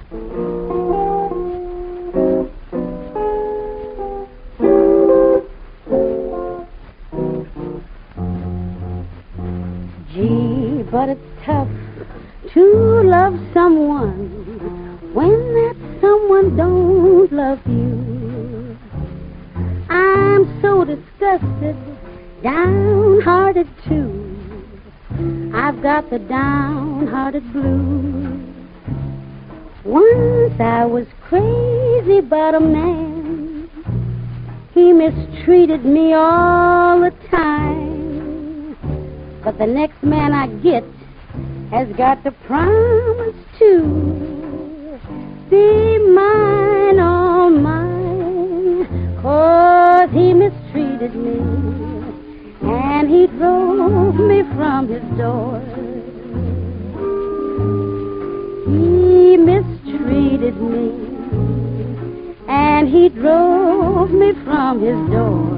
Gee, but it's tough to love someone when that someone don't love you. I'm so disgusted, downhearted too. I've got the downhearted blues. Once I was crazy about a man. He mistreated me all the time. But the next man I get has got to promise to be mine, all mine. 'Cause he mistreated me, and he drove me from his door. He mistreated me, and he drove me from his door.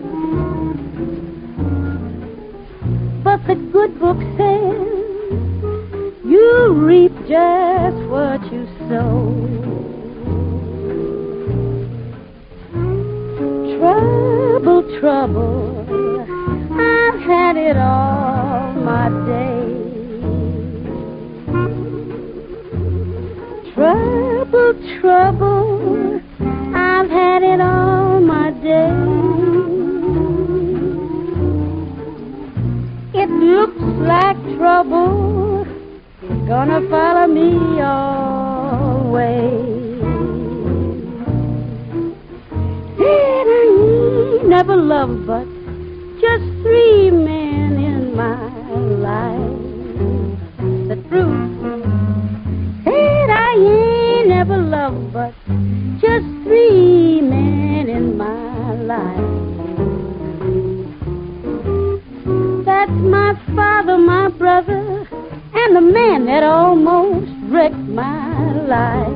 But the good book says you reap just what you sow. Trouble, trouble, I've had it all my day. Trouble, trouble, I've had it all my day. It looks like trouble is gonna follow me always. And I ain't never loved but just 3 men in my life. The truth. Said I ain't never loved but just 3 men in my life. That's my father, my brother, and the man that almost wrecked my life.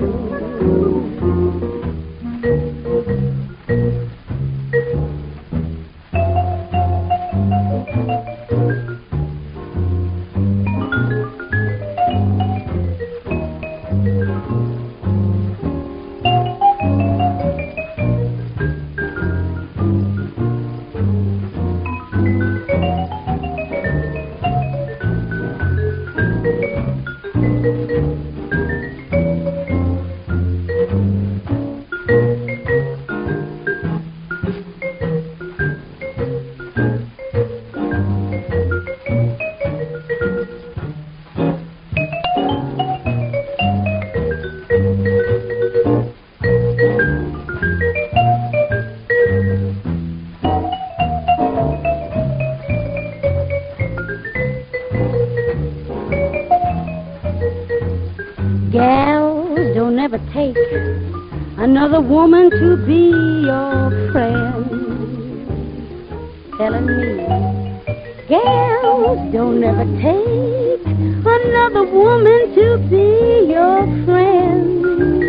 Gals, don't ever take another woman to be your friend. Telling me, gals, don't ever take another woman to be your friend.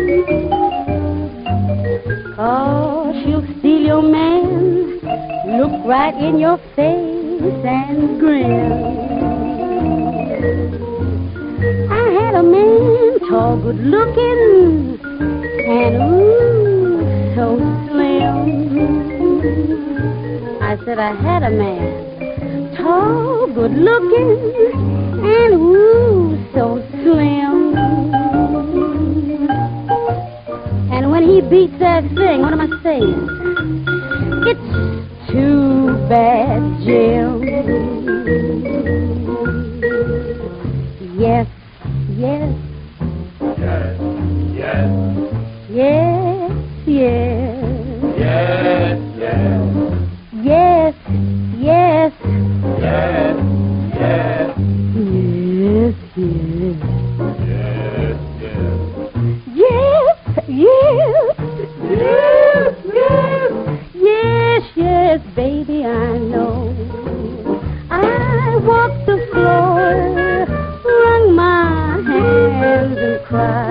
'Cause she'll steal your man, look right in your face and grin. I had a man, tall, good looking, and ooh, so slim. I said I had a man, tall, good looking, and ooh, so slim. And when he beats that thing, what am I saying? It's too bad, Jim. Yes, yes. Yes, yes. Yes, yes. Yes, yes. Yes, yes. Yes, yes. Yes, yes. Yes, yes. Yes, yes. Yes, yes. Yes, yes, baby, I know. I walked the floor, wrung my hands and cried.